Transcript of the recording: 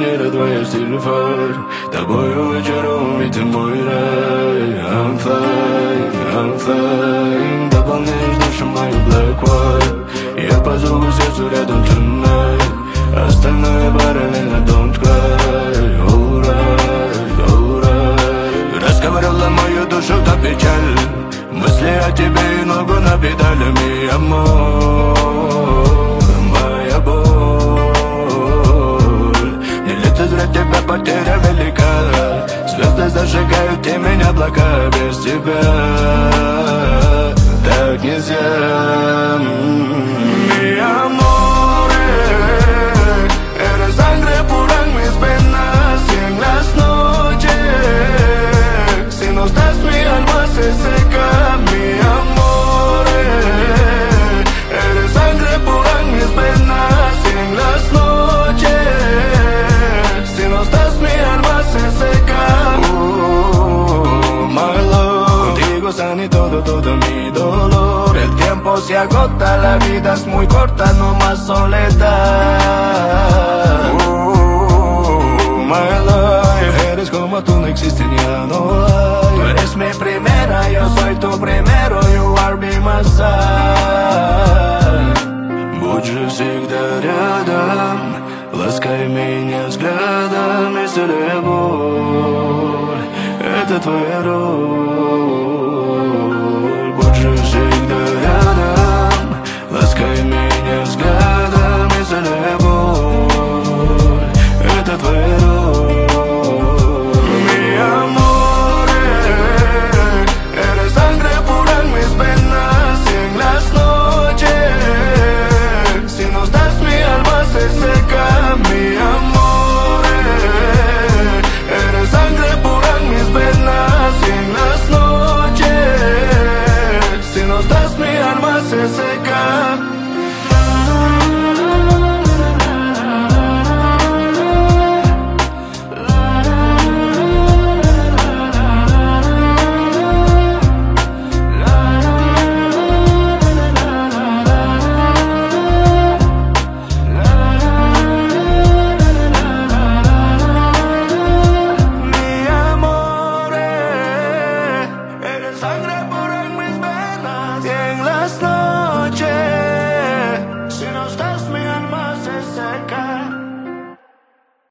мира твоя стиль фар. Тобою очарован, ведь ты мой рай. I'm flying. Дополняешь душу мою black white. Я позову сердцу рядом tonight. Остальное параллельно, don't cry. Alright, alright. Расковыряла мою душу до печаль. Мысли о тебе и ногу на педалями. Амор, моя боль. Не лето зря, тебя потеря велика. Звезды зажигают темень, облака без тебя. Так нельзя. Mi amore, eres sangre pura en mis venas y en las noches. Si no estás mi alma se seca. Mi amore, eres sangre pura en mis venas y en las noches. Si no estás mi alma se seca. My love, contigo sana todo mi dolor. El tiempo se agota, la vida es muy corta, no más soledad. My life, eres como tú, no existen, ya no hay. Tú eres mi primera, yo soy tu primero. You are by my side. Будь же всегда рядом, ласкай меня взглядом. Исцеляй боль, это твоя роль.